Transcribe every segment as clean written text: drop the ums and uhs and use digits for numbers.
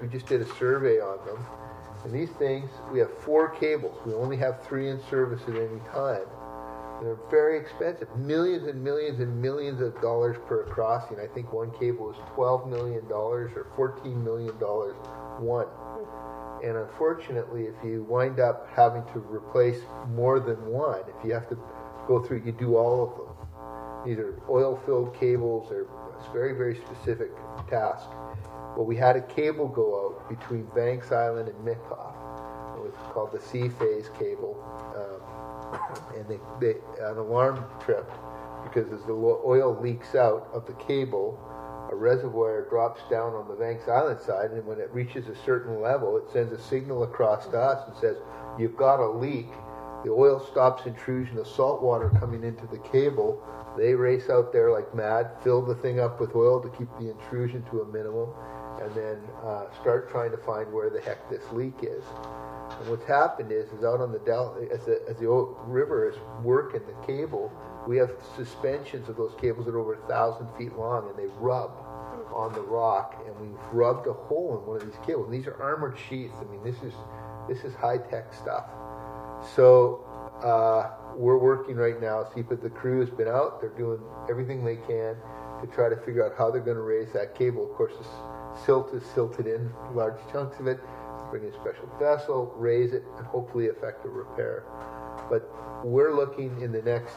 we just did a survey on them. And these things, we have 4 cables. We only have 3 in service at any time. They're very expensive, millions and millions and millions of dollars per crossing. I think one cable is $12 million or $14 million one. And unfortunately, if you wind up having to replace more than one, if you have to go through, you do all of them. These are oil-filled cables. They're a very, very specific task. Well, we had a cable go out between Banks Island and Mikoff. It was called the C-phase cable. And an alarm tripped because as the oil leaks out of the cable, a reservoir drops down on the Banks Island side, and when it reaches a certain level, it sends a signal across to us and says, you've got a leak. The oil stops intrusion of salt water coming into the cable. They race out there like mad, fill the thing up with oil to keep the intrusion to a minimum, and then start trying to find where the heck this leak is. And what's happened is out on the Delta, as the river is working the cable, we have suspensions of those cables that are over 1,000 feet long, and they rub on the rock, and we've rubbed a hole in one of these cables. And these are armored sheaths. I mean, this is high-tech stuff. So we're working right now. SEPA, the crew has been out. They're doing everything they can to try to figure out how they're going to raise that cable. Of course, the silt is silted in, large chunks of it. Bring in a special vessel, raise it, and hopefully effect a repair. But we're looking in the next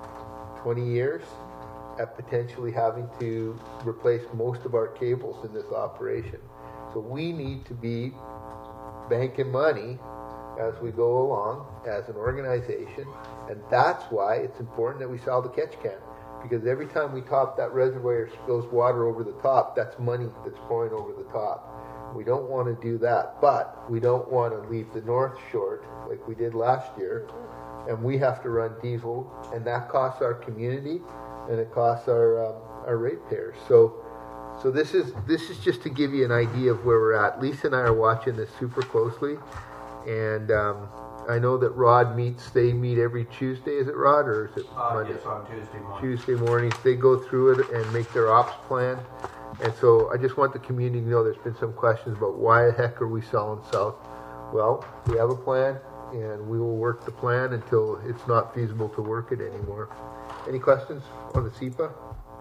20 years at potentially having to replace most of our cables in this operation. So we need to be banking money as we go along as an organization, and that's why it's important that we sell the catch can. Because every time we top that reservoir or spills water over the top, that's money that's pouring over the top. We don't want to do that, but we don't want to leave the north short like we did last year, and we have to run diesel, and that costs our community, and it costs our ratepayers. So this is just to give you an idea of where we're at. Lisa and I are watching this super closely, and I know that Rod they meet every Tuesday. Is it Rod, or is it Monday? Yes, on Tuesday morning. Tuesday mornings. They go through it and make their ops plan. And so I just want the community to know there's been some questions about why the heck are we selling south. Well, we have a plan, and we will work the plan until it's not feasible to work it anymore. Any questions on the SEPA?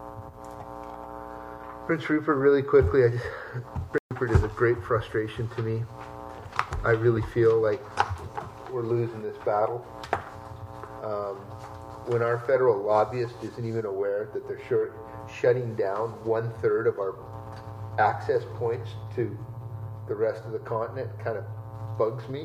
Prince Rupert, really quickly, Prince Rupert is a great frustration to me. I really feel like we're losing this battle. When our federal lobbyist isn't even aware that they're shutting down 1/3 of our access points to the rest of the continent, kind of bugs me.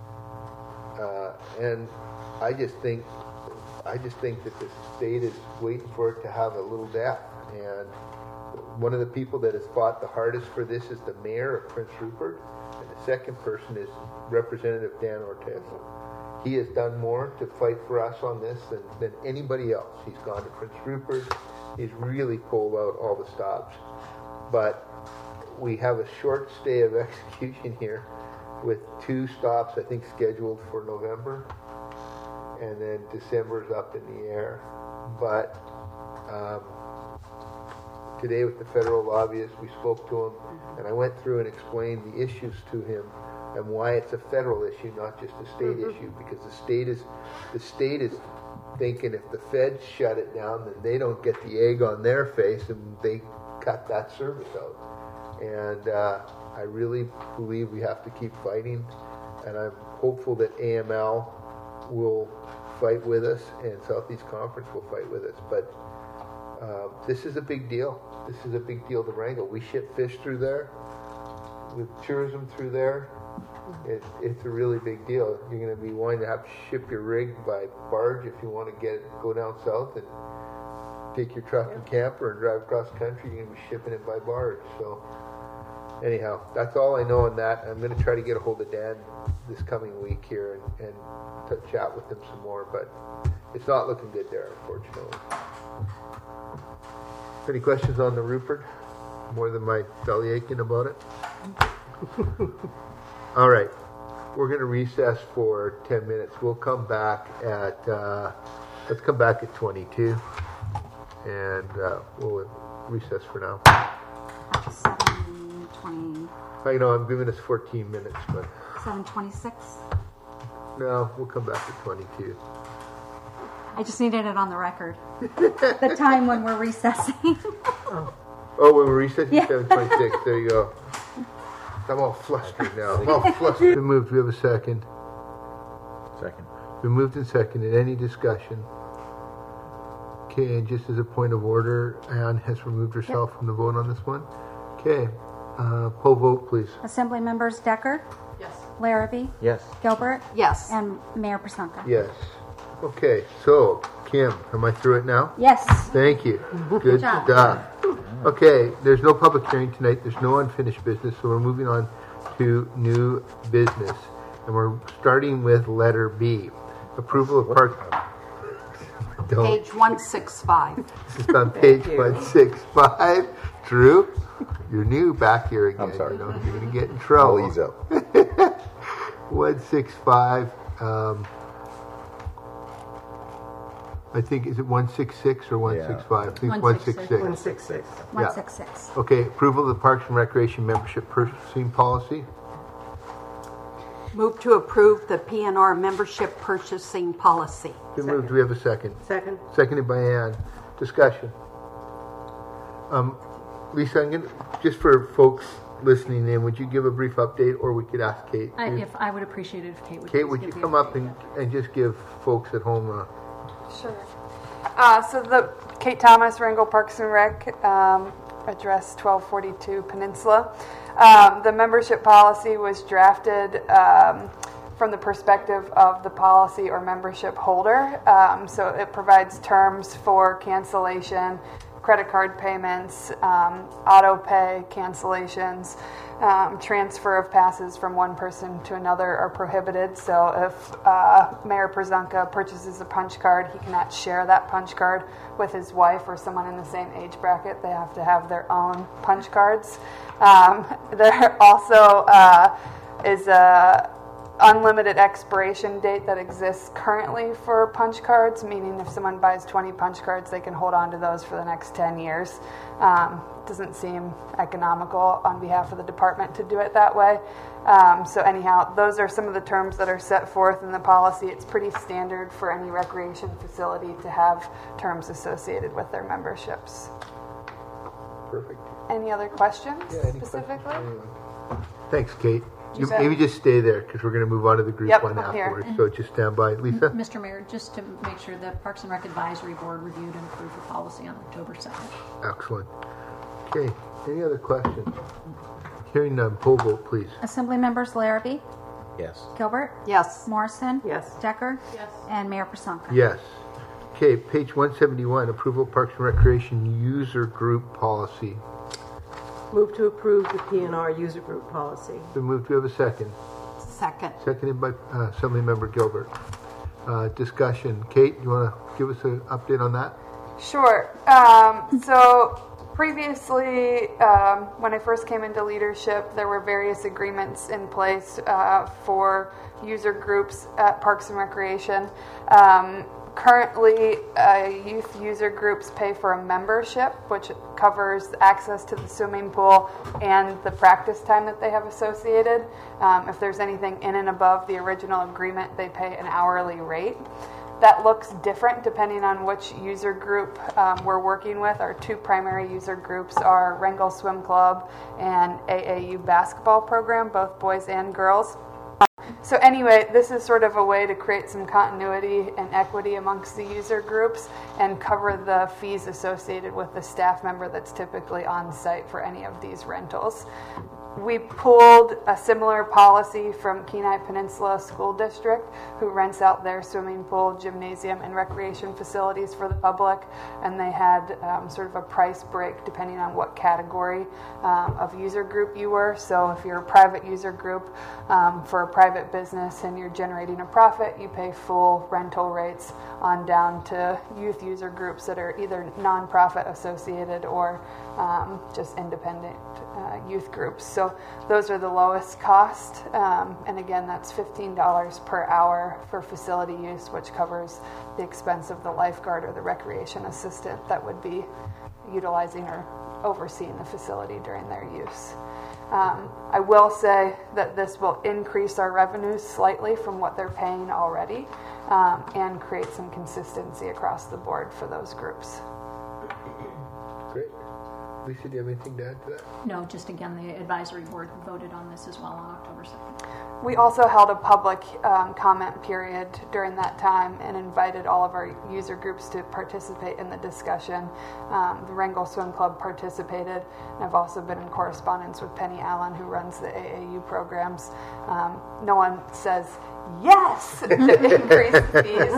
And I just think that the state is waiting for it to have a little death. And one of the people that has fought the hardest for this is the mayor of Prince Rupert, and the second person is Representative Dan Ortiz. He has done more to fight for us on this than anybody else. He's gone to Prince Rupert. He's really pulled out all the stops. But we have a short stay of execution here with 2 stops, I think, scheduled for November. And then December's up in the air. But today with the federal lobbyist, we spoke to him, and I went through and explained the issues to him and why it's a federal issue, not just a state issue, because the state is thinking if the feds shut it down, then they don't get the egg on their face, and they cut that service out. And I really believe we have to keep fighting, and I'm hopeful that AML will fight with us, and Southeast Conference will fight with us. But this is a big deal. This is a big deal to wrangle. We ship fish through there, with tourism through there. It's a really big deal. You're going to be wanting to have to ship your rig by barge if you want to go down south and take your truck and camper and drive across the country. You're going to be shipping it by barge. So anyhow, that's all I know on that. I'm going to try to get a hold of Dan this coming week here and chat with him some more, but it's not looking good there, unfortunately. Any questions on the Rupert? More than my belly aching about it? All right. We're going to recess for 10 minutes. We'll come back at, let's come back at 22. And we'll recess for now. 7:20. I know I'm giving us 14 minutes, but 7:26. no, we'll come back to 22. I just needed it on the record. The time when we're recessing. Oh, when we're recessing, Yeah. 7:26. There you go. I'm all flustered now. I'm all flustered. Been moved. We have a second. Second. Been moved and seconded. Any discussion? Okay, and just as a point of order, Anne has removed herself from the vote on this one. Okay, poll vote, please. Assembly members Decker, Yes. Larrabee, Yes. Gilbert, Yes. and Mayor Prasanka. Yes. Okay, so Kim, am I through it now? Yes. Thank you. Good job. stuff. Okay, there's no public hearing tonight. There's no unfinished business, so we're moving on to new business. And we're starting with letter B. Approval of park... Don't. Page 165. This is on page 165. Drew, you're new back here again. I'm sorry. You know, you're going to get in trouble. I'll ease up. 165. I think, is it 166 or 165? I think it's 166. 166. 166. Okay, approval of the Parks and Recreation membership purchasing policy. Move to approve the PNR membership purchasing policy. Been moved. Do we have a second? Second. Seconded by Ann. Discussion. Lisa, I'm gonna, just for folks listening in, would you give a brief update, or we could ask Kate? If I would appreciate it if Kate would. Kate, please would give you the come update. up and just give folks at home a... Sure. So the Kate Thomas, Wrangell Parks and Rec, address 1242 Peninsula. The membership policy was drafted from the perspective of the policy or membership holder. So it provides terms for cancellation, credit card payments, auto pay cancellations, transfer of passes from one person to another are prohibited. So if Mayor Prasanka purchases a punch card, he cannot share that punch card with his wife or someone in the same age bracket. They have to have their own punch cards. There also is a unlimited expiration date that exists currently for punch cards, meaning if someone buys 20 punch cards, they can hold on to those for the next 10 years. Doesn't seem economical on behalf of the department to do it that way. So anyhow, those are some of the terms that are set forth in the policy. It's pretty standard for any recreation facility to have terms associated with their memberships. Perfect. Any other questions Yeah, any specifically? questions? Anyone? Thanks, Kate. You bet. maybe just stay there, because we're going to move on to the group Yep, one I'm here. afterwards. So just stand by. Lisa? Mr. Mayor, just to make sure the Parks and Rec Advisory Board reviewed and approved the policy on October 2nd. Excellent. Okay, any other questions? Hearing none, poll vote, please. Assembly members Larrabee, Yes. Gilbert, Yes. Morrison, Yes. Decker, Yes. and Mayor Prasanka. Yes. Okay, page 171, approval of Parks and Recreation user group policy. Move to approve the PNR user group policy. Been moved. Do we have a second? Second. Seconded by Assemblymember Gilbert. Discussion. Kate, you want to give us an update on that? Sure. So previously, when I first came into leadership, there were various agreements in place for user groups at Parks and Recreation. Currently, youth user groups pay for a membership, which covers access to the swimming pool and the practice time that they have associated. If there's anything in and above the original agreement, they pay an hourly rate. That looks different depending on which user group we're working with. Our two primary user groups are Wrangell Swim Club and AAU basketball program, both boys and girls. So anyway, this is sort of a way to create some continuity and equity amongst the user groups and cover the fees associated with the staff member that's typically on site for any of these rentals. We pulled a similar policy from Kenai Peninsula School District, who rents out their swimming pool, gymnasium, and recreation facilities for the public, and they had sort of a price break depending on what category of user group you were. So if you're a private user group for a private business and you're generating a profit, you pay full rental rates on down to youth user groups that are either nonprofit associated or just independent youth groups. So those are the lowest cost, and again, that's $15 per hour for facility use, which covers the expense of the lifeguard or the recreation assistant that would be utilizing or overseeing the facility during their use. I will say that this will increase our revenues slightly from what they're paying already, and create some consistency across the board for those groups. Great. Lisa, do you have anything to add to that? No, just again, the advisory board voted on this as well on October 2nd. We also held a public comment period during that time and invited all of our user groups to participate in the discussion. The Wrangell Swim Club participated, and I've also been in correspondence with Penny Allen, who runs the AAU programs. No one says yes to increase fees,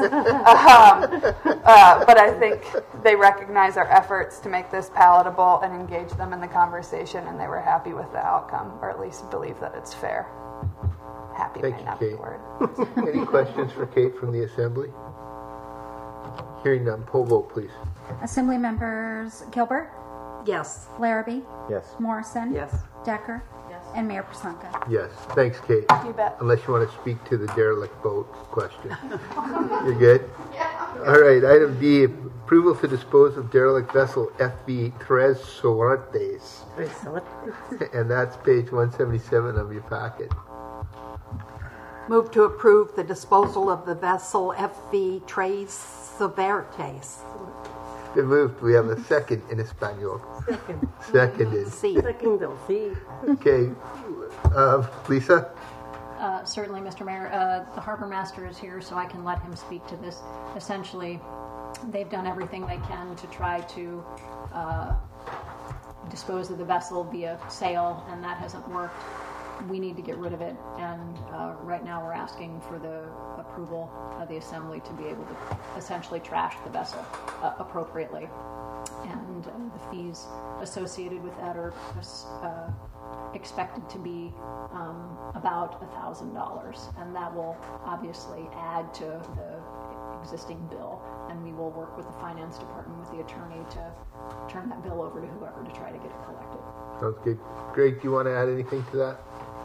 but I think they recognize our efforts to make this palatable and engage them in the conversation, and they were happy with the outcome, or at least believe that it's fair. Happy Thank might you, not be Kate. the word. Any questions for Kate from the Assembly? Hearing none, poll vote, please. Assembly members Gilbert, Yes. Larrabee, Yes. Morrison, Yes. Decker, and Mayor Prisonka. Yes. Thanks, Kate. You bet. Unless you want to speak to the derelict boat question. You're good? All right, item D, approval to dispose of derelict vessel FB Tres Suertes. And that's page 177 of your packet. Move to approve the disposal of the vessel FV Tres Suertes. Been moved. We have a second in Espanol. Seconded. See. Second, they'll see. Okay. Lisa? Certainly, Mr. Mayor. The harbor master is here, so I can let him speak to this. Essentially, they've done everything they can to try to dispose of the vessel via sale, and that hasn't worked. We need to get rid of it, and right now we're asking for the approval of the Assembly to be able to essentially trash the vessel appropriately. And the fees associated with that are expected to be about $1,000, and that will obviously add to the existing bill, and we will work with the finance department, with the attorney, to turn that bill over to whoever to try to get it collected. Sounds good. Greg, do you want to add anything to that?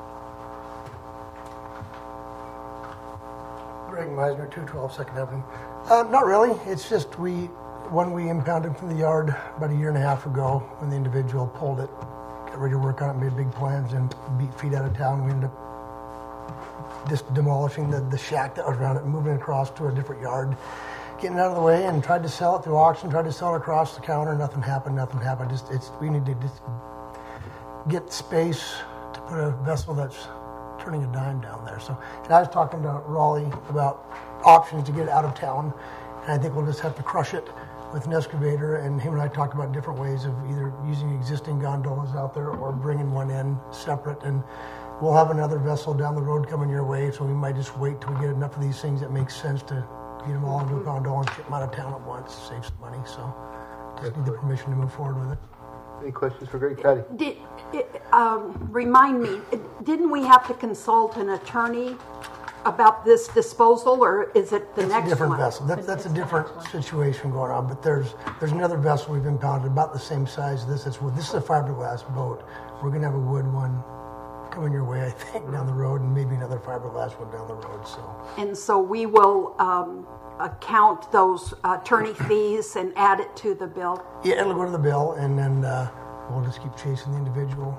Greg Meisner, 212 Second Avenue. Not really. It's just when we impounded from the yard about a year and a half ago, when the individual pulled it, got ready to work on it, made big plans, and beat feet out of town. We ended up just demolishing the shack that was around it, moving it across to a different yard, getting it out of the way, and tried to sell it through auction, tried to sell it across the counter. Nothing happened. We need to just get space to put a vessel that's turning a dime down there. So, and I was talking to Raleigh about options to get it out of town, and I think we'll just have to crush it with an excavator, and him and I talked about different ways of either using existing gondolas out there or bringing one in separate, and we'll have another vessel down the road coming your way, so we might just wait till we get enough of these things that makes sense to get them all into a gondola and ship them out of town at once, save some money. So just need the permission to move forward with it. Any questions for Greg? Patty? Remind me, didn't we have to consult an attorney about this disposal, or is it the It's next a different one? vessel. That's a different situation going on. But there's another vessel we've impounded about the same size as this. This is a fiberglass boat. We're going to have a wood one coming your way, I think, down the road, and maybe another fiberglass one down the road. And so we will account those attorney fees and add it to the bill. Yeah, it'll go to the bill, and then we'll just keep chasing the individual.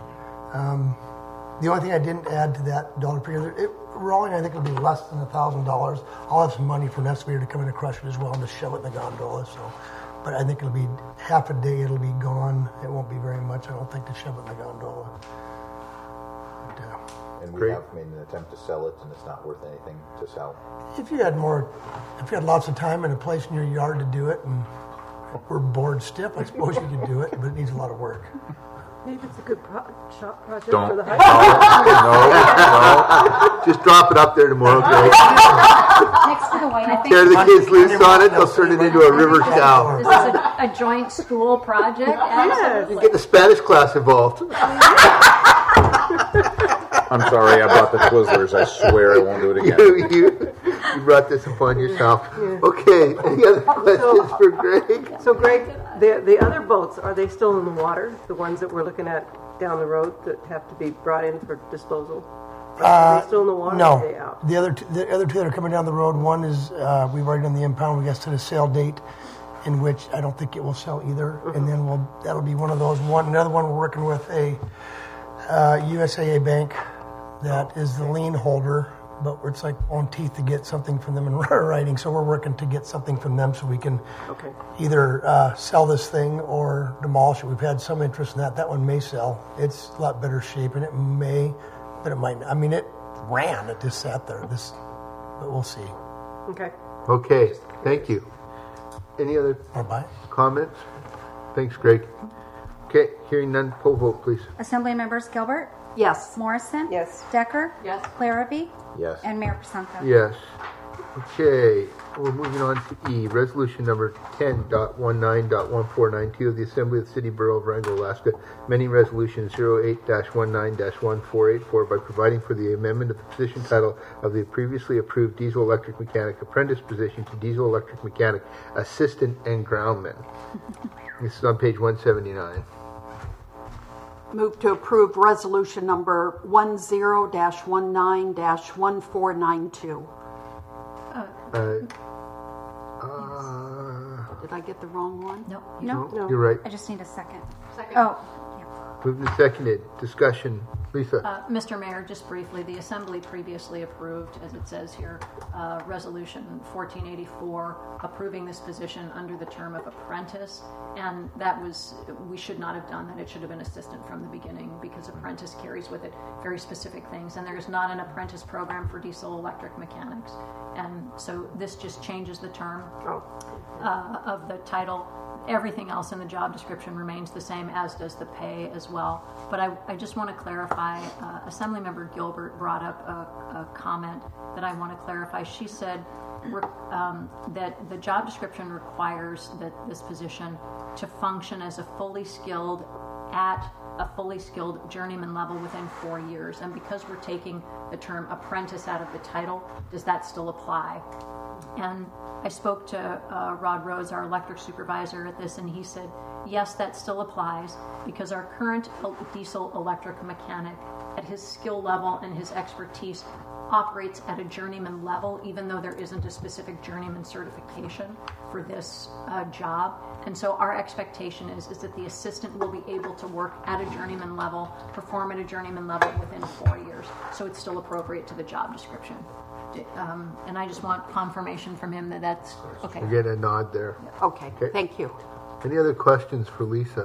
The only thing I didn't add to that dollar figure, Raleigh, I think it'll be less than $1,000. I'll have some money for an excavator to come in and crush it as well and just shove it in the gondola. So, but I think it'll be half a day. It'll be gone. It won't be very much, I don't think, to shove it in the gondola. But, And we Great. have made an attempt to sell it, and it's not worth anything to sell. if you had lots of time and a place in your yard to do it, and we're bored stiff, I suppose you could do it, but it needs a lot of work. Maybe it's a good shop project Don't. for the high Just drop it up there tomorrow, Greg. Next to the White House. Tear the kids loose on it, they'll turn it into a river cow. Is this a joint school project? Yes. Get the Spanish class involved. I'm sorry, I bought the Twizzlers. I swear I won't do it again. You brought this upon yourself. Okay, any other questions for Greg? So, Greg, the other boats, are they still in the water? The ones that we're looking at down the road that have to be brought in for disposal? Are they still in the water? Or are they No, out? the other two that are coming down the road. One is we've already done the impound. We got to the sale date, in which I don't think it will sell either. And then that'll be one of those. Another one we're working with a USAA Bank that is the lien holder, but it's like on teeth to get something from them in writing. So we're working to get something from them so we can Okay. either sell this thing or demolish it. We've had some interest in that. That one may sell. It's a lot better shape, and it may, but it might not. I mean, it ran. It just sat there. But we'll see. Okay. Okay, thank you. Any other Or buy. comments? Thanks, Greg. Okay, hearing none, poll vote, please. Assembly members Gilbert, Yes. Morrison, Yes. Decker, Yes. Larrabee, Yes. and Mayor Pasanka. Yes. Okay, we're moving on to E, resolution number 10.19.1492 of the Assembly of the City Borough of Wrangell, Alaska, amending resolution 08-19-1484 by providing for the amendment of the position title of the previously approved diesel electric mechanic apprentice position to diesel electric mechanic assistant and groundman. This is on page 179. Move to approve resolution number 10-19-1492. Did I get the wrong one? No. No, You're right. I just need a second. Second. Oh, Moved and seconded. Discussion. Lisa. Mr. Mayor, just briefly, the Assembly previously approved, as it says here, Resolution 1484, approving this position under the term of apprentice, and we should not have done that. It should have been assistant from the beginning, because apprentice carries with it very specific things, and there is not an apprentice program for diesel electric mechanics, and so this just changes the term of the title. Everything else in the job description remains the same, as does the pay as well. But I just want to clarify, Assemblymember Gilbert brought up a comment that I want to clarify. She said that the job description requires that this position to function as a fully skilled journeyman level within 4 years. And because we're taking the term apprentice out of the title, does that still apply? And I spoke to Rod Rhodes, our electric supervisor, at this, and he said, yes, that still applies, because our current diesel electric mechanic, at his skill level and his expertise, operates at a journeyman level, even though there isn't a specific journeyman certification for this job. And so our expectation is that the assistant will be able to work at a journeyman level, perform at a journeyman level within 4 years. So it's still appropriate to the job description. And I just want confirmation from him that that's okay. We're getting a nod there. Okay, thank you. Any other questions for Lisa?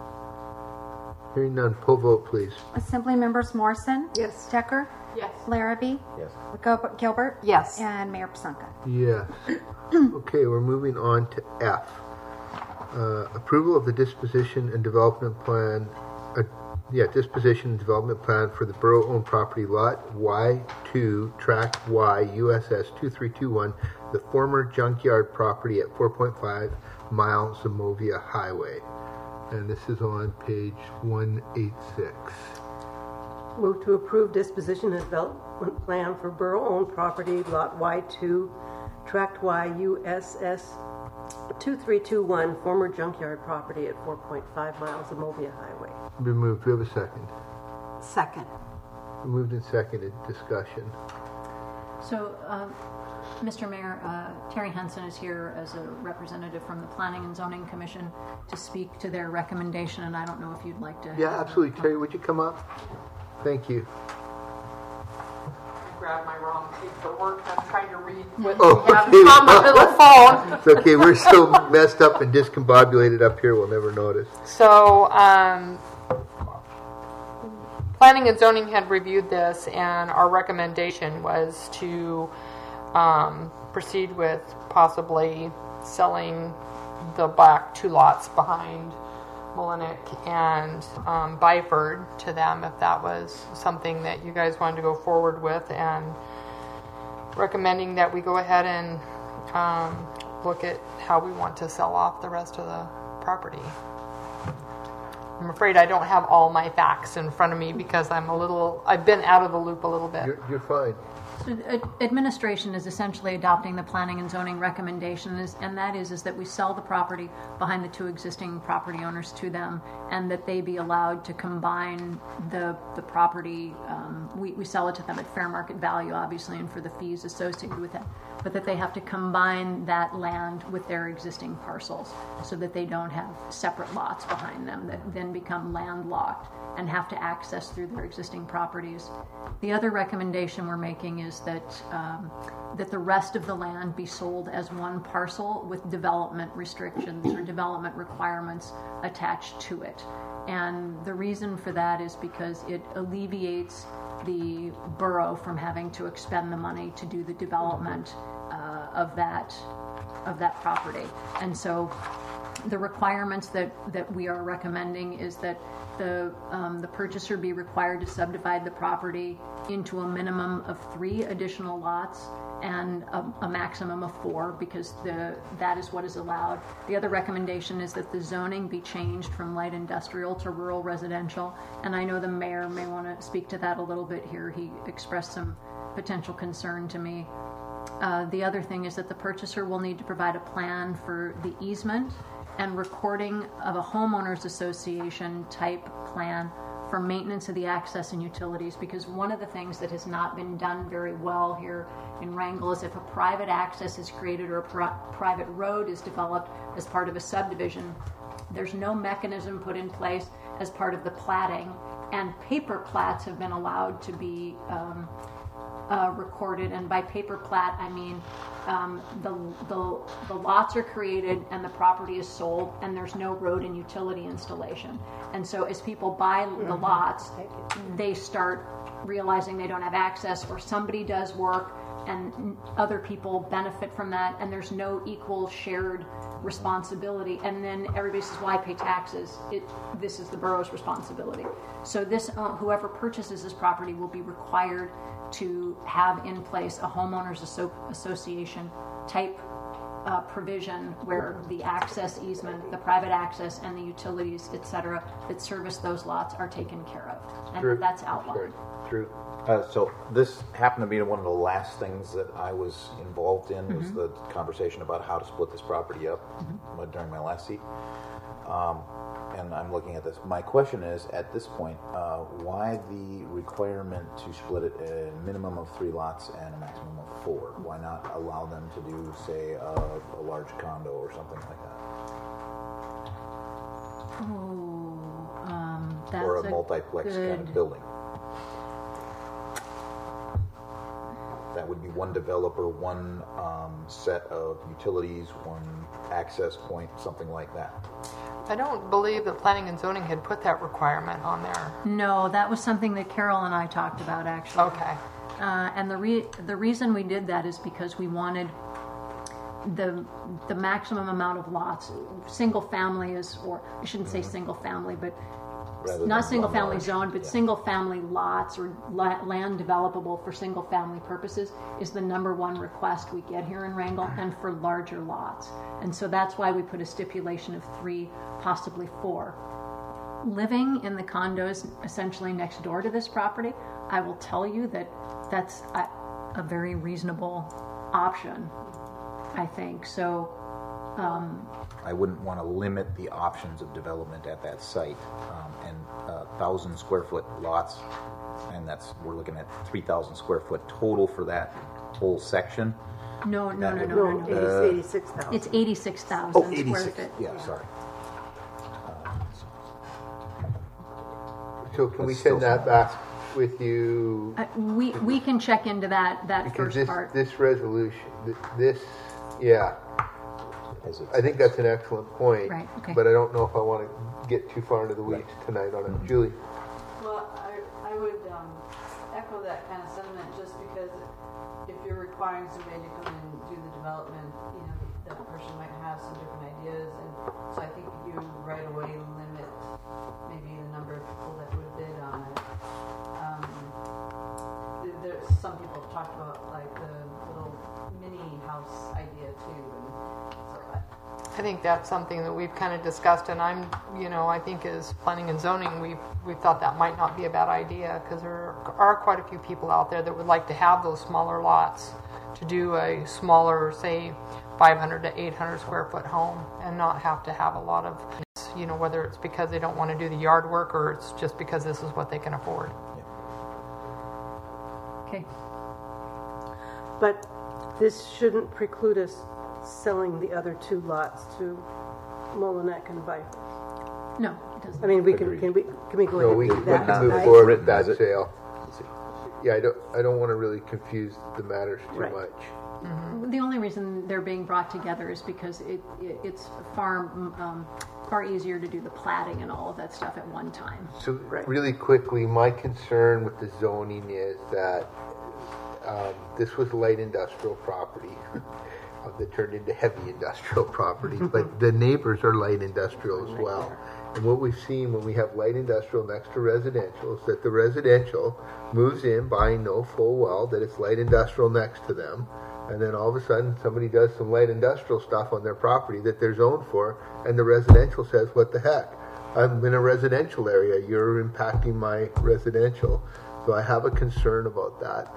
Hearing none, poll vote, please. Assembly members Morrison, Yes. Decker, Yes. Larrabee, Yes. Gilbert, Yes. and Mayor Pasanka. Yes. Okay, we're moving on to F. Approval of the disposition and development plan. Disposition and development plan for the borough-owned property lot Y2, Tract Y, USS 2321, the former junkyard property at 4.5 Mile Zamovia Highway. And this is on page 186. Move to approve disposition and development plan for borough-owned property, Lot Y2, Tract Y, USS 2321, former junkyard property at 4.5 miles of Movia Highway. Been moved. Do we have a second? Second. Moved and seconded. Discussion. So, Mr. Mayor, Terry Henson is here as a representative from the Planning and Zoning Commission to speak to their recommendation, and I don't know if you'd like to. Yeah, absolutely. Terry, would you come up? Thank you. Grab my wrong paperwork. I'm trying to read what Oh, we have okay. on my little phone. It's okay. We're so messed up and discombobulated up here, we'll never notice. So, Planning and Zoning had reviewed this, and our recommendation was to proceed with possibly selling the back 2 lots behind Mullineck and Byford to them, if that was something that you guys wanted to go forward with, and recommending that we go ahead and look at how we want to sell off the rest of the property. I'm afraid I don't have all my facts in front of me because I've been out of the loop a little bit. You're fine. So administration is essentially adopting the planning and zoning recommendation, and that is that we sell the property behind the two existing property owners to them, and that they be allowed to combine the property. We sell it to them at fair market value, obviously, and for the fees associated with it, but that they have to combine that land with their existing parcels so that they don't have separate lots behind them that then become landlocked and have to access through their existing properties. The other recommendation we're making is that that the rest of the land be sold as one parcel with development restrictions or development requirements attached to it. And the reason for that is because it alleviates the borough from having to expend the money to do the development of that property. And so the requirements that we are recommending is that the purchaser be required to subdivide the property into a minimum of 3 additional lots and a maximum of 4, because that is what is allowed. The other recommendation is that the zoning be changed from light industrial to rural residential, and I know the mayor may want to speak to that a little bit here. He expressed some potential concern to me. The other thing is that the purchaser will need to provide a plan for the easement and recording of a homeowners association type plan for maintenance of the access and utilities, because one of the things that has not been done very well here in Wrangell is if a private access is created or a private road is developed as part of a subdivision, there's no mechanism put in place as part of the platting, and paper plats have been allowed to be recorded. And by paper plat, I mean the lots are created and the property is sold, and there's no road and utility installation. And so as people buy the lots, they start realizing they don't have access, or somebody does work and other people benefit from that, and there's no equal shared responsibility. And then everybody says, well, I pay taxes. This is the borough's responsibility. So this whoever purchases this property will be required to have in place a homeowners association type provision where the access easement, the private access, and the utilities, etc., that service those lots are taken care of. And True. That's outlined. True. So this happened to be one of the last things that I was involved in, was the conversation about how to split this property up during my last seat. And I'm looking at this. My question is, at this point, why the requirement to split it a minimum of 3 lots and a maximum of 4? Why not allow them to do, say, a large condo or something like that? That's or a multiplex kind of building. That would be one developer, one set of utilities, one access point, something like that. I don't believe that planning and zoning had put that requirement on there. No, that was something that Carol and I talked about, actually. Okay. And the reason we did that is because we wanted the maximum amount of lots. Single family is, or I shouldn't say single family, but Rather not than single one family large, zone, but yeah. single family lots or land developable for single family purposes is the number one request we get here in Wrangell, and for larger lots. And so that's why we put a stipulation of 3, possibly 4. Living in the condos essentially next door to this property, I will tell you that that's a very reasonable option, I think. So I wouldn't want to limit the options of development at that site. And 1,000 square foot lots, and we're looking at 3,000 square foot total for that whole section. no. It's 86,000. It's 86,000 Oh, square 86. feet. Yeah, sorry. So can we That's send still that back with you? We can check into that Because first part. this resolution, yeah, As it's- I think that's an excellent point. Right, okay. But I don't know if I want to get too far into the weeds tonight on it. Julie? Well, I would echo that kind of sentiment, just because if you're requiring somebody to come in and do the development, that person might have some different ideas, and so I think you right away limit maybe the number of people that would bid on it. There's some people have talked about like the little mini house idea too, and so I think that's something that we've kind of discussed, and I think as planning and zoning, we've thought that might not be a bad idea, because there are quite a few people out there that would like to have those smaller lots to do a smaller, say, 500 to 800 square foot home, and not have to have a lot of, whether it's because they don't want to do the yard work, or it's just because this is what they can afford. Okay. But this shouldn't preclude us selling the other 2 lots to Molinek and Viper. No, it doesn't. I mean, can we go No, ahead we and can do that move tonight? forward with that sale. Yeah, I don't want to really confuse the matters too Right. much. The only reason they're being brought together is because it's far easier to do the platting and all of that stuff at one time. So really quickly, my concern with the zoning is that this was light industrial property that turned into heavy industrial property, but the neighbors are light industrial as well. And what we've seen when we have light industrial next to residential is that the residential moves in buying no full well that it's light industrial next to them, and then all of a sudden somebody does some light industrial stuff on their property that they're zoned for, and the residential says, what the heck? I'm in a residential area, you're impacting my residential. So I have a concern about that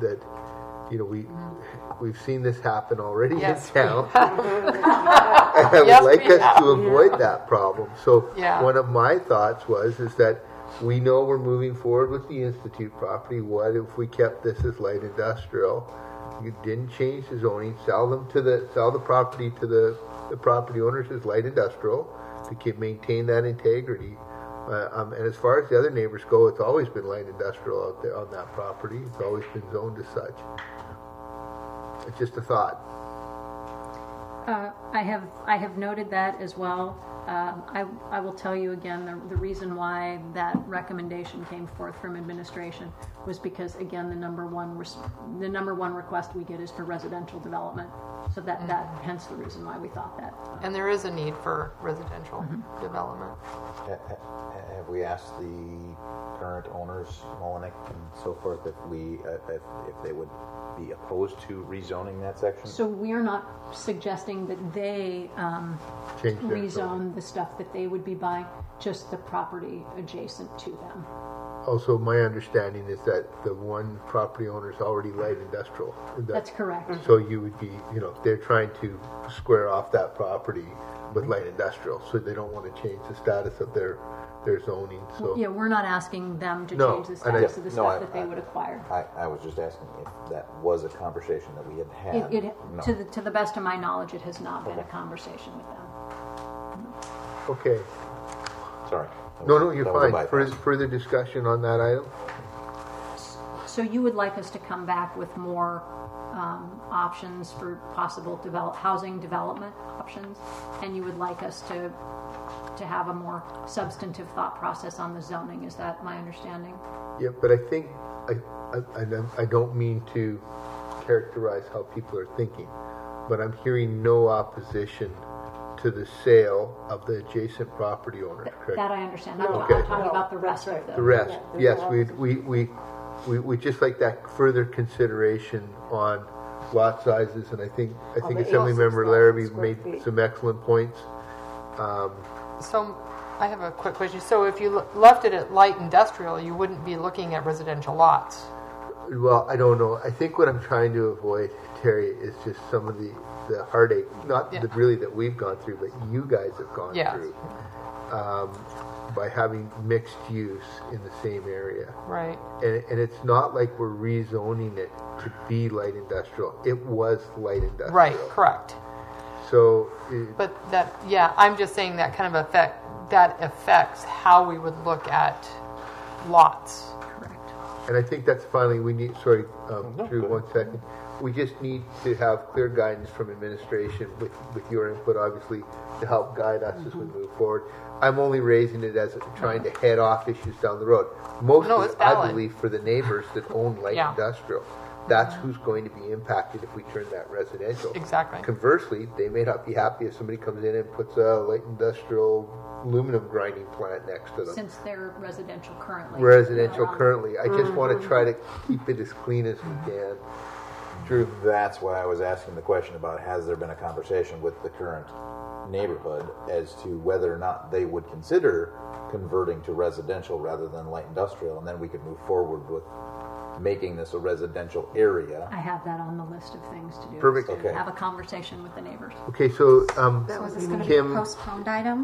we've seen this happen already in town. And I would like us to avoid that problem. So one of my thoughts is that we know we're moving forward with the Institute property. What if we kept this as light industrial? You didn't change the zoning, sell the property to the property owners as light industrial to maintain that integrity. And as far as the other neighbors go, it's always been light industrial out there on that property. It's always been zoned as such. It's just a thought. I have noted that as well. I will tell you again, the reason why that recommendation came forth from administration was because, again, the number one request we get is for residential development. So that hence the reason why we thought that. And there is a need for residential development. Have we asked the current owners, Molinek and so forth, if they would be opposed to rezoning that section? So we are not suggesting that they rezone the stuff that they would be buying, just the property adjacent to them. Also, my understanding is that the one property owner is already light industrial. That's correct. So you would be, they're trying to square off that property with light industrial, so they don't want to change the status of their zoning. So Yeah, we're not asking them to change the status of the stuff that they would acquire. I was just asking if that was a conversation that we had. To the best of my knowledge, it has not been a conversation with them. Okay. Sorry. No, you're fine. Further discussion on that item? So you would like us to come back with more options for possible housing development options, and you would like us to have a more substantive thought process on the zoning. Is that my understanding? Yeah, but I think I don't mean to characterize how people are thinking, but I'm hearing no opposition to the sale of the adjacent property owners. Correct? That I understand. I'm Okay. talking about the rest of The rest, yes, we just like that further consideration on lot sizes, and I think Assemblymember Larrabee made some excellent points. So I have a quick question. So if you left it at light industrial, you wouldn't be looking at residential lots? Well, I don't know. I think what I'm trying to avoid, Terry, is just some of the heartache, not really that we've gone through, but you guys have gone through, by having mixed use in the same area. Right. And it's not like we're rezoning it to be light industrial. It was light industrial. Right, correct. So, But I'm just saying that kind of affects how we would look at lots. Correct. and I think that's finally, we need, sorry, Drew, 1 second. We just need to have clear guidance from administration with your input, obviously, to help guide us as we move forward. I'm only raising it as trying to head off issues down the road. Mostly, I believe, for the neighbors that own light industrial. That's who's going to be impacted if we turn that residential. Exactly. Conversely, they may not be happy if somebody comes in and puts a light industrial aluminum grinding plant next to them. Since they're residential currently. I just want to try to keep it as clean as we can. Drew, that's why I was asking the question about has there been a conversation with the current neighborhood as to whether or not they would consider converting to residential rather than light industrial, and then we could move forward with making this a residential area. I have that on the list of things to do. Perfect. is to Okay. Have a conversation with the neighbors. Okay, so So is this going to be a Kim, postponed item?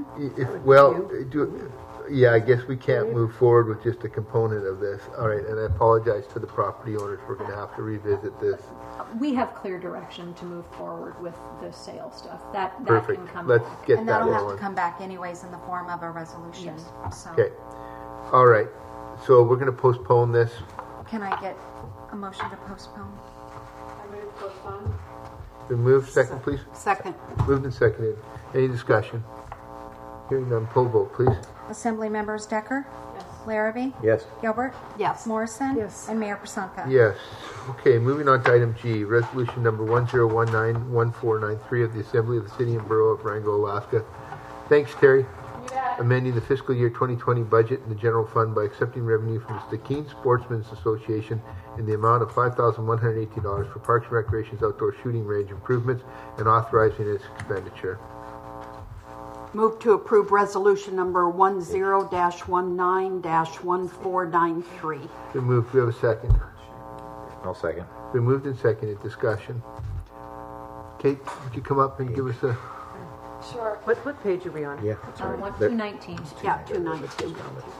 yeah, I guess we can't move forward with just a component of this. All right, and I apologize to the property owners. We're going to have to revisit this. We have clear direction to move forward with the sale stuff. That Perfect. can come Let's back. get And that that'll have to rolling. come back anyways in the form of a resolution. Yes. So Okay. All right. So we're going to postpone this. can I get a motion to postpone? I move postpone. Been moved. Second, please. Second. Moved and seconded. Any discussion? Hearing none. Poll vote, please. Assembly members Decker, Yes. Larrabee, Yes. Gilbert, Yes. Morrison, Yes. and Mayor Pasanka. Yes. Okay, moving on to item G, resolution number 10191493 of the Assembly of the City and Borough of Wrangell, Alaska. Thanks, Terry. Amending the fiscal year 2020 budget in the general fund by accepting revenue from the Stikine Sportsmen's Association in the amount of $5,118 for Parks and Recreation's outdoor shooting range improvements and authorizing its expenditure. Move to approve resolution number 10-19-1493. Been moved. Do we have a second? I'll second. Been moved and seconded. Discussion. Kate, would you come up and give us a... Sure. What page are we on? Yeah, that's right. 219. Yeah, 292.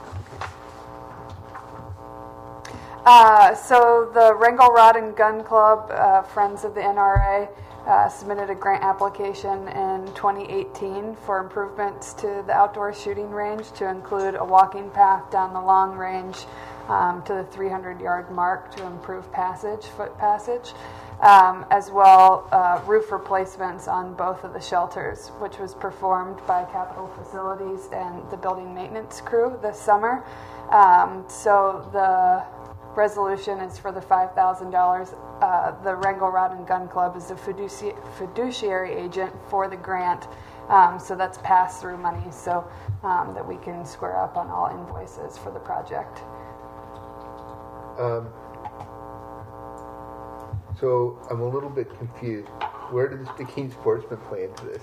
So the Wrangell Rod and Gun Club, Friends of the NRA, submitted a grant application in 2018 for improvements to the outdoor shooting range to include a walking path down the long range to the 300-yard mark to improve foot passage, as well roof replacements on both of the shelters, which was performed by Capital Facilities and the building maintenance crew this summer. So the resolution is for the $5,000. The Wrangell Rod and Gun Club is the fiduciary agent for the grant, so that's pass-through money, so that we can square up on all invoices for the project. So I'm a little bit confused. Where did the Stikine Sportsman play into this?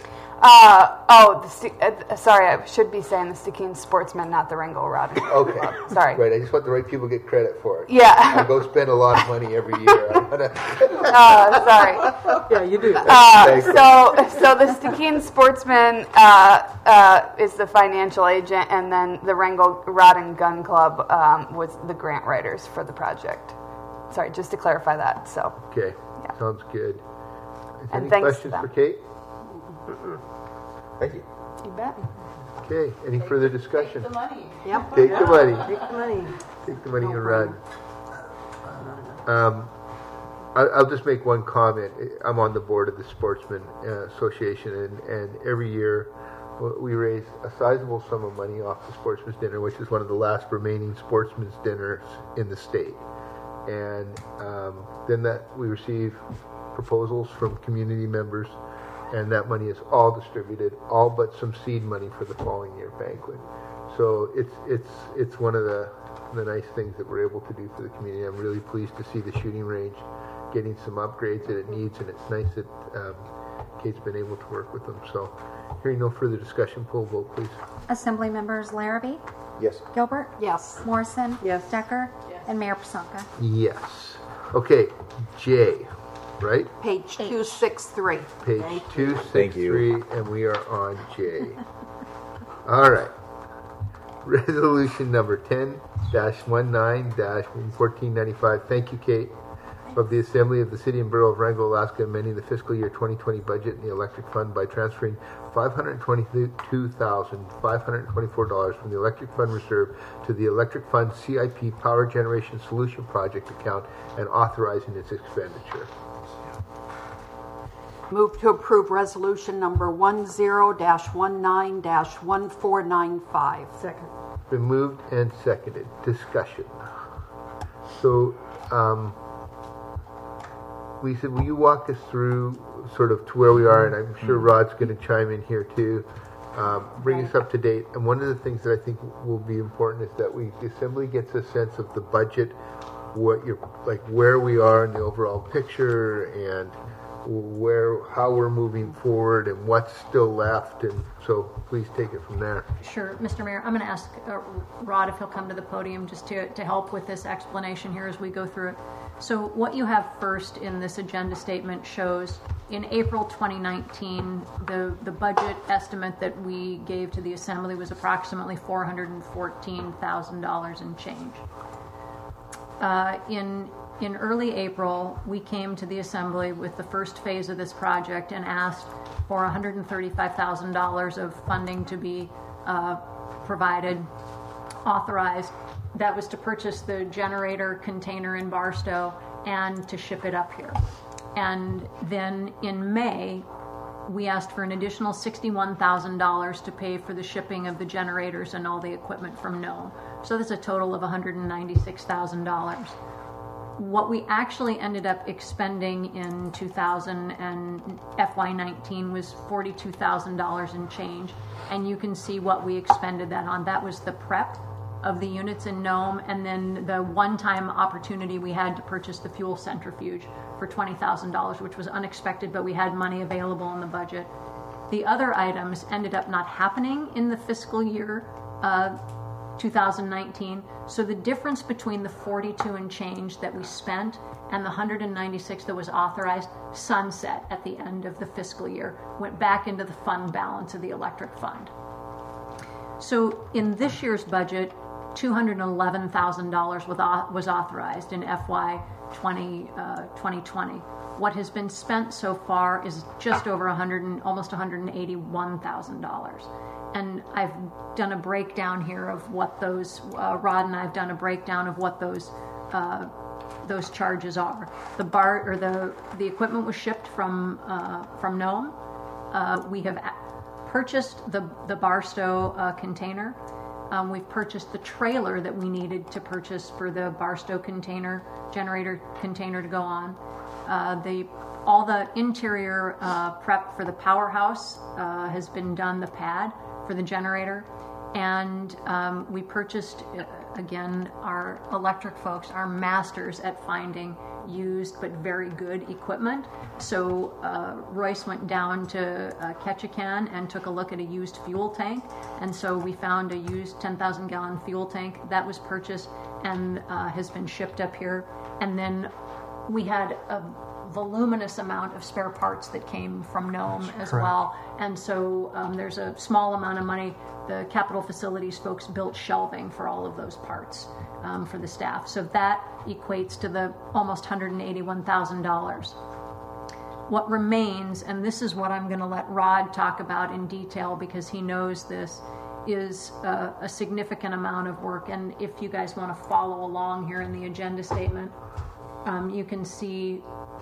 Sorry, I should be saying the Stikine Sportsman, not the Wrangell Rod and Gun Okay. Club. Sorry. Right, I just want the right people to get credit for it. Yeah. I go spend a lot of money every year. Sorry. Yeah, you do. So the Stikine Sportsman is the financial agent, and then the Wrangell Rod and Gun Club was the grant writers for the project. Sorry, just to clarify that. So. Okay, Yeah. sounds good. And Any thanks to questions them. for Kate? Thank you. You bet. Okay, any further discussion? The money. Yep. Take the money. Take the money. Take the money and run. I'll just make one comment. I'm on the board of the Sportsman Association, and every year we raise a sizable sum of money off the Sportsman's Dinner, which is one of the last remaining Sportsman's Dinners in the state. And then we receive proposals from community members, and that money is all distributed, all but some seed money for the following year banquet. So it's one of the nice things that we're able to do for the community. I'm really pleased to see the shooting range getting some upgrades that it needs, and it's nice that Kate's been able to work with them. So hearing no further discussion, poll vote, please. Assembly members Larrabee, Yes. Gilbert, Yes. Morrison, Yes. Decker, and Mayor Pasanka. Yes. Okay, J, right? Page 263. Page Thank you. 263, and we are on J. All right. Resolution number 10-19-1495. Thank you, Kate. Of the Assembly of the City and Borough of Wrangell, Alaska, amending the fiscal year 2020 budget in the electric fund by transferring $522,524 from the electric fund reserve to the electric fund CIP Power Generation Solution Project account and authorizing its expenditure. Move to approve resolution number 10-19-1495. Second. Been moved and seconded. Discussion. So, Lisa, will you walk us through sort of to where we are? And I'm sure Rod's going to chime in here too. Bring us up to date. And one of the things that I think will be important is that the Assembly gets a sense of the budget, where we are in the overall picture, and how we're moving forward and what's still left, and so please take it from there. Sure, Mr. Mayor. I'm going to ask Rod if he'll come to the podium just to help with this explanation here as we go through it. So what you have first in this agenda statement shows in April 2019, the budget estimate that we gave to the Assembly was approximately $414,000 and change. In early April, we came to the Assembly with the first phase of this project and asked for $135,000 of funding to be provided, authorized. That was to purchase the generator container in Barstow and to ship it up here. And then in May, we asked for an additional $61,000 to pay for the shipping of the generators and all the equipment from Nome. So that's a total of $196,000. What we actually ended up expending in 2000 and FY19 was $42,000 and change, and you can see what we expended that on. That was the prep of the units in Nome, and then the one-time opportunity we had to purchase the fuel centrifuge for $20,000, which was unexpected, but we had money available in the budget. The other items ended up not happening in the fiscal year 2019. So the difference between the 42 and change that we spent and the 196 that was authorized sunset at the end of the fiscal year, went back into the fund balance of the electric fund. So in this year's budget, $211,000 was authorized in FY 2020. What has been spent so far is just over almost $181,000. And I've done a breakdown here of what those, Rod and I have done a breakdown of what those charges are. The equipment was shipped from Nome. We have purchased the Barstow container. We've purchased the trailer that we needed to purchase for the Barstow generator container to go on. All the interior prep for the powerhouse has been done, the pad for the generator, and we purchased, again, our electric folks are masters at finding used but very good equipment. So Royce went down to Ketchikan and took a look at a used fuel tank, and so we found a used 10,000 gallon fuel tank that was purchased and has been shipped up here. And then we had a voluminous amount of spare parts that came from Nome as well, and so there's a small amount of money. The capital facilities folks built shelving for all of those parts for the staff, so that equates to the almost $181,000. What remains, and this is what I'm going to let Rod talk about in detail because he knows this, is a significant amount of work. And if you guys want to follow along here in the agenda statement, you can see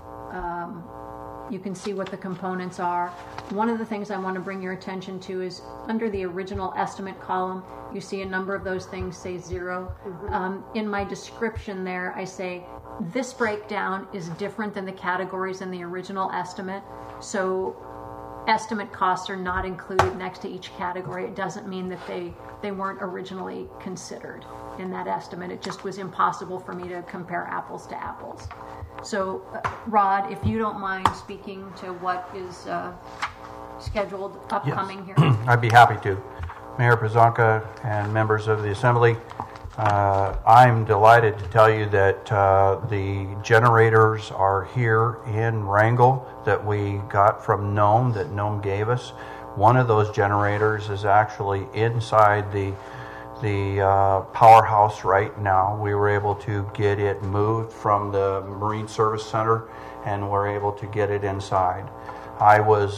what the components are. One of the things I want to bring your attention to is under the original estimate column, you see a number of those things say 0. In my description there, I say this breakdown is different than the categories in the original estimate. So estimate costs are not included next to each category. It doesn't mean that they weren't originally considered in that estimate. It just was impossible for me to compare apples to apples. So, Rod, if you don't mind speaking to what is scheduled upcoming here. I'd be happy to. Mayor Pazanka and members of the Assembly, I'm delighted to tell you that the generators are here in Wrangell that we got from Nome, that Nome gave us. One of those generators is actually inside the powerhouse right now. We were able to get it moved from the Marine Service Center, and we're able to get it inside. I was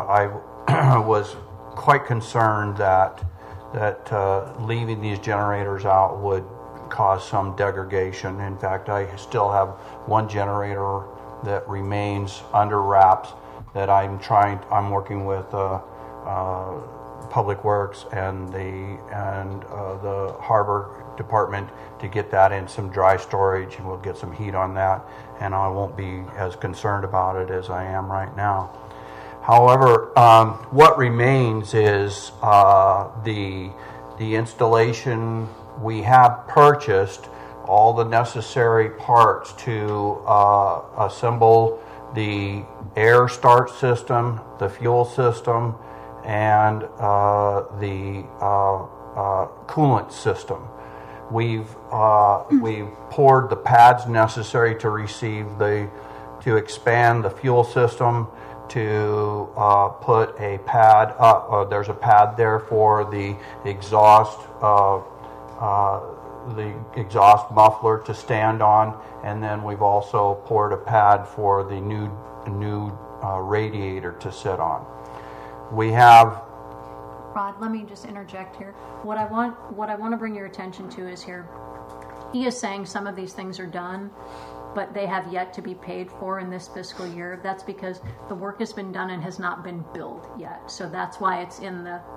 quite concerned that leaving these generators out would cause some degradation. In fact, I still have one generator that remains under wraps that I'm working with Public Works and the Harbor Department to get that in some dry storage, and we'll get some heat on that, and I won't be as concerned about it as I am right now. However, what remains is the installation. We have purchased all the necessary parts to assemble the air start system, the fuel system, and the coolant system. We've poured the pads necessary to expand the fuel system, to put a pad up. There's a pad there for the exhaust muffler to stand on, and then we've also poured a pad for the new radiator to sit on. We have. Rod, let me just interject here. What I want to bring your attention to is here. He is saying some of these things are done, but they have yet to be paid for in this fiscal year. That's because the work has been done and has not been billed yet. So that's why it's in the